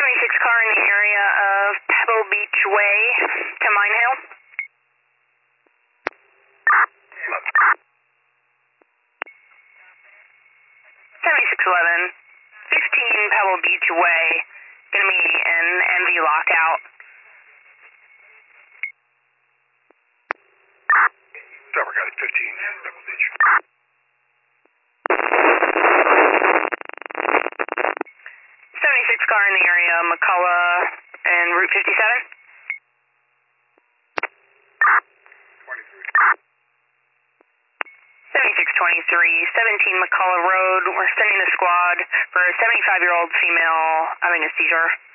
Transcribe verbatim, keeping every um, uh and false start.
seventy-six car in the area of Pebble Beach Way to Mine Hill. seventy-six eleven, fifteen Pebble Beach Way, gonna be an M V lockout. Driver got it, fifteen Pebble Beach. seventy-six car in the area, McCullough and Route fifty-seven. seventy-six twenty-three, seventeen McCullough Road. We're sending a squad for a seventy-five-year-old female having a seizure.